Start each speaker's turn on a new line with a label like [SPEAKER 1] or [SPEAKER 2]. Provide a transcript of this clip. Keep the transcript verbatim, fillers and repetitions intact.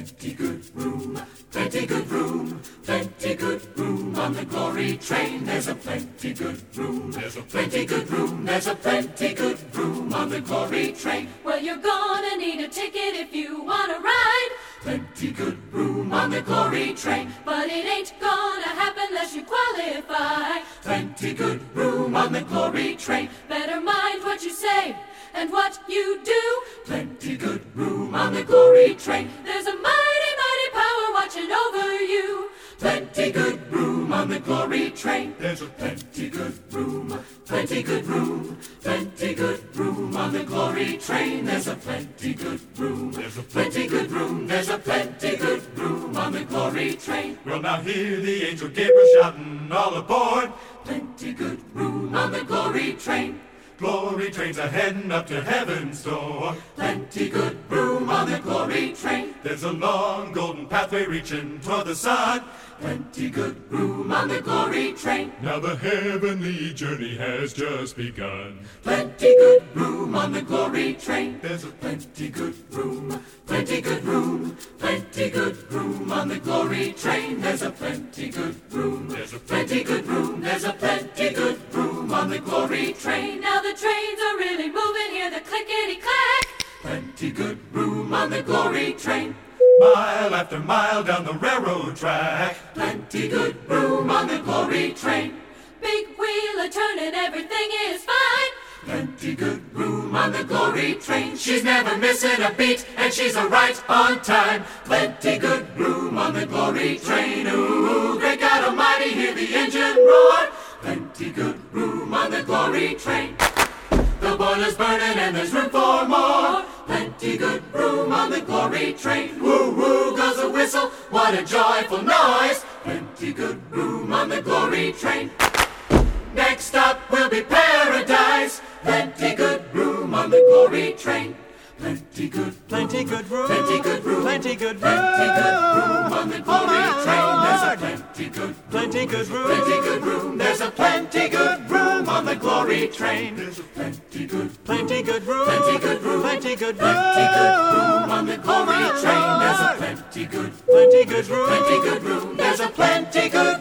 [SPEAKER 1] Plenty good room, plenty good room, plenty good room on the Glory train. There's a plenty good room, there's a plenty good room, there's a plenty good room on the Glory train.
[SPEAKER 2] Well, you're gonna need a ticket if you wanna ride.
[SPEAKER 1] Plenty good room on the Glory train,
[SPEAKER 2] but it ain't gonna happen unless you qualify.
[SPEAKER 1] Plenty good room on the Glory train,
[SPEAKER 2] better mind what you say and what you do.
[SPEAKER 1] Plenty good room on the Glory train,
[SPEAKER 2] there's a mighty, mighty power watching over you.
[SPEAKER 1] Plenty good room on the Glory train, there's a plenty good room, plenty good room, plenty good room on the Glory train. There's a plenty good room, there's a plenty good room, there's a plenty good room on the Glory train.
[SPEAKER 3] Well, now hear the angel Gabriel shouting, all aboard.
[SPEAKER 1] Plenty good room on the Glory train,
[SPEAKER 3] Glory trains are heading up to heaven's door.
[SPEAKER 1] Plenty good room on the Glory train,
[SPEAKER 3] there's a long golden pathway reaching toward the sun.
[SPEAKER 1] Plenty good room on the Glory train,
[SPEAKER 3] now the heavenly journey has just begun.
[SPEAKER 1] Plenty good room on the Glory train,
[SPEAKER 3] there's a
[SPEAKER 1] plenty good room, plenty good room, plenty good room on the Glory train. There's a plenty good room,
[SPEAKER 3] there's a
[SPEAKER 1] plenty good room, there's a plenty good room on the Glory train.
[SPEAKER 2] Now the trains are really moving, hear the clickety-clack.
[SPEAKER 1] Plenty good room on the Glory train,
[SPEAKER 3] mile after mile down the railroad track.
[SPEAKER 1] Plenty good room on the Glory train,
[SPEAKER 2] big wheel a turning, everything is fine.
[SPEAKER 1] Plenty good room on the Glory train, she's never missing a beat and she's a right on time. Plenty good room on the Glory train, ooh, great God Almighty, hear the engine roar. Plenty good room on the Glory train, the boiler's burning and there's room for more. Plenty good room on the Glory train, woo woo goes a whistle, what a joyful noise. Plenty good room on the Glory train, next stop will be paradise. Plenty good room on the Glory train, plenty good,
[SPEAKER 4] plenty good room,
[SPEAKER 1] plenty good room,
[SPEAKER 4] plenty good room,
[SPEAKER 1] plenty good room on the Glory train. There's a plenty good,
[SPEAKER 4] plenty good room,
[SPEAKER 1] plenty good room. There's a plenty good room on the Glory train.
[SPEAKER 3] There's a
[SPEAKER 1] plenty good,
[SPEAKER 4] plenty good room,
[SPEAKER 1] plenty good room,
[SPEAKER 4] plenty good room,
[SPEAKER 1] plenty good room on the Glory train. There's a plenty good,
[SPEAKER 4] plenty good room,
[SPEAKER 1] plenty good room. There's a plenty good